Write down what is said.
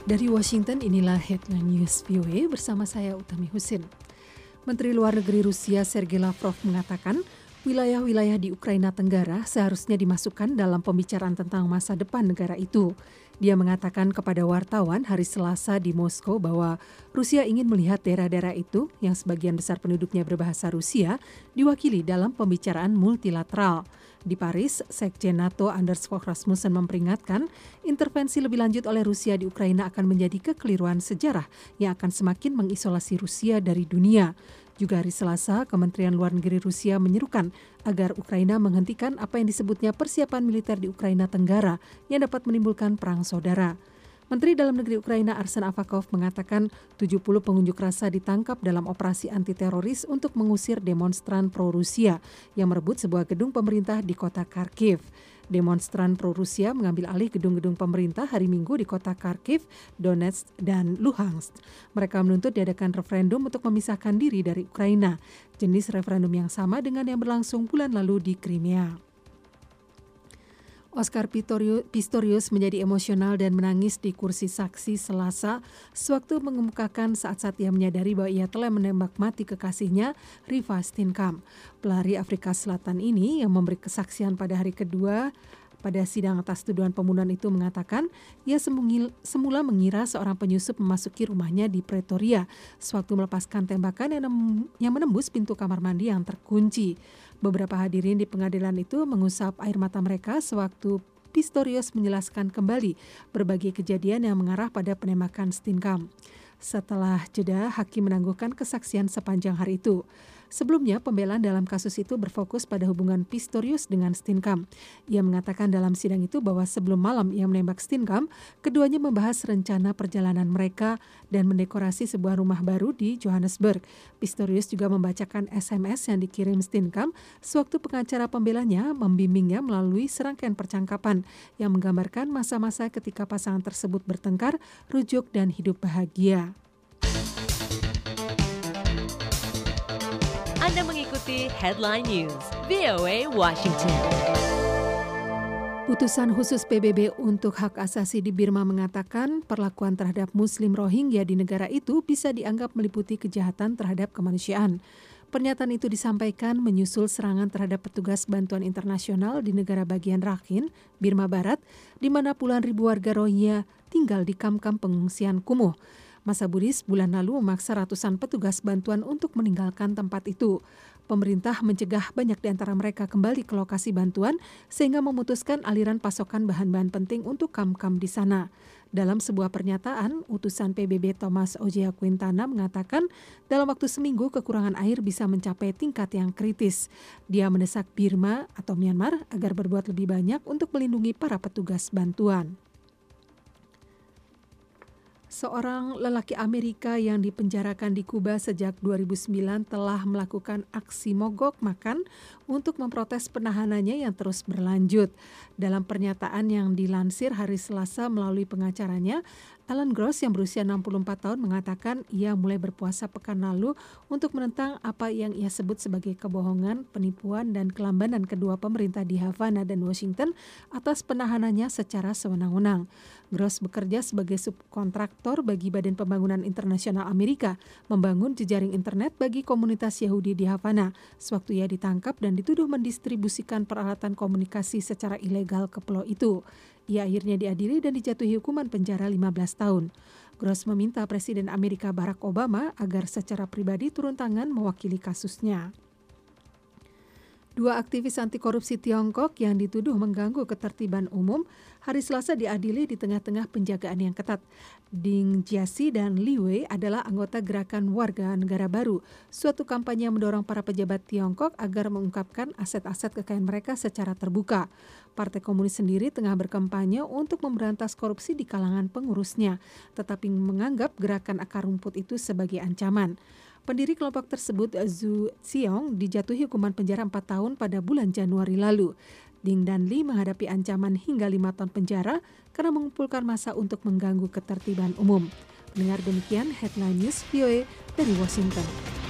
Dari Washington, inilah Headline News VOA bersama saya Utami Husin. Menteri Luar Negeri Rusia Sergei Lavrov mengatakan wilayah-wilayah di Ukraina Tenggara seharusnya dimasukkan dalam pembicaraan tentang masa depan negara itu. Dia mengatakan kepada wartawan hari Selasa di Moskow bahwa Rusia ingin melihat daerah-daerah itu yang sebagian besar penduduknya berbahasa Rusia diwakili dalam pembicaraan multilateral. Di Paris, Sekjen NATO Anders Fogh Rasmussen memperingatkan intervensi lebih lanjut oleh Rusia di Ukraina akan menjadi kekeliruan sejarah yang akan semakin mengisolasi Rusia dari dunia. Juga hari Selasa, Kementerian Luar Negeri Rusia menyerukan agar Ukraina menghentikan apa yang disebutnya persiapan militer di Ukraina Tenggara yang dapat menimbulkan perang saudara. Menteri Dalam Negeri Ukraina Arsen Avakov mengatakan 70 pengunjuk rasa ditangkap dalam operasi anti-teroris untuk mengusir demonstran pro-Rusia yang merebut sebuah gedung pemerintah di kota Kharkiv. Demonstran pro-Rusia mengambil alih gedung-gedung pemerintah hari Minggu di kota Kharkiv, Donetsk, dan Luhansk. Mereka menuntut diadakan referendum untuk memisahkan diri dari Ukraina, jenis referendum yang sama dengan yang berlangsung bulan lalu di Crimea. Oscar Pistorius menjadi emosional dan menangis di kursi saksi Selasa sewaktu mengemukakan saat-saat ia menyadari bahwa ia telah menembak mati kekasihnya, Riva Steenkamp. Pelari Afrika Selatan ini yang memberi kesaksian pada hari kedua pada sidang atas tuduhan pembunuhan itu mengatakan ia semula mengira seorang penyusup memasuki rumahnya di Pretoria sewaktu melepaskan tembakan yang menembus pintu kamar mandi yang terkunci. Beberapa hadirin di pengadilan itu mengusap air mata mereka sewaktu Pistorius menjelaskan kembali berbagai kejadian yang mengarah pada penembakan Steenkamp. Setelah jeda, hakim menangguhkan kesaksian sepanjang hari itu. Sebelumnya, pembelaan dalam kasus itu berfokus pada hubungan Pistorius dengan Steenkamp. Ia mengatakan dalam sidang itu bahwa sebelum malam ia menembak Steenkamp, keduanya membahas rencana perjalanan mereka dan mendekorasi sebuah rumah baru di Johannesburg. Pistorius juga membacakan SMS yang dikirim Steenkamp sewaktu pengacara pembelanya membimbingnya melalui serangkaian percakapan yang menggambarkan masa-masa ketika pasangan tersebut bertengkar, rujuk, dan hidup bahagia. Anda mengikuti Headline News, VOA Washington. Putusan khusus PBB untuk hak asasi di Burma mengatakan perlakuan terhadap Muslim Rohingya di negara itu bisa dianggap meliputi kejahatan terhadap kemanusiaan. Pernyataan itu disampaikan menyusul serangan terhadap petugas bantuan internasional di negara bagian Rakhine, Burma Barat, di mana puluhan ribu warga Rohingya tinggal di kamp-kamp pengungsian kumuh. Masa Buddhis bulan lalu memaksa ratusan petugas bantuan untuk meninggalkan tempat itu. Pemerintah mencegah banyak di antara mereka kembali ke lokasi bantuan sehingga memutuskan aliran pasokan bahan-bahan penting untuk kamp-kamp di sana. Dalam sebuah pernyataan, utusan PBB Thomas Ojea Quintana mengatakan dalam waktu seminggu kekurangan air bisa mencapai tingkat yang kritis. Dia mendesak Burma atau Myanmar agar berbuat lebih banyak untuk melindungi para petugas bantuan. Seorang lelaki Amerika yang dipenjarakan di Kuba sejak 2009 telah melakukan aksi mogok makan untuk memprotes penahanannya yang terus berlanjut. Dalam pernyataan yang dilansir hari Selasa melalui pengacaranya, Alan Gross yang berusia 64 tahun mengatakan ia mulai berpuasa pekan lalu untuk menentang apa yang ia sebut sebagai kebohongan, penipuan, dan kelambanan kedua pemerintah di Havana dan Washington atas penahanannya secara sewenang-wenang. Gross bekerja sebagai subkontraktor bagi Badan Pembangunan Internasional Amerika membangun jejaring internet bagi komunitas Yahudi di Havana sewaktu ia ditangkap dan dituduh mendistribusikan peralatan komunikasi secara ilegal ke pulau itu. Ia akhirnya diadili dan dijatuhi hukuman penjara 15 tahun. Gross meminta Presiden Amerika Barack Obama agar secara pribadi turun tangan mewakili kasusnya. Dua aktivis anti korupsi Tiongkok yang dituduh mengganggu ketertiban umum hari Selasa diadili di tengah-tengah penjagaan yang ketat. Ding Jiasi dan Li Wei adalah anggota Gerakan Warga Negara Baru, suatu kampanye yang mendorong para pejabat Tiongkok agar mengungkapkan aset-aset kekayaan mereka secara terbuka. Partai Komunis sendiri tengah berkampanye untuk memberantas korupsi di kalangan pengurusnya, tetapi menganggap gerakan akar rumput itu sebagai ancaman. Pendiri kelompok tersebut, Zhu Xiong, dijatuhi hukuman penjara 4 tahun pada bulan Januari lalu. Ding dan Li menghadapi ancaman hingga 5 tahun penjara karena mengumpulkan massa untuk mengganggu ketertiban umum. Dengar demikian Headline News VOA dari Washington.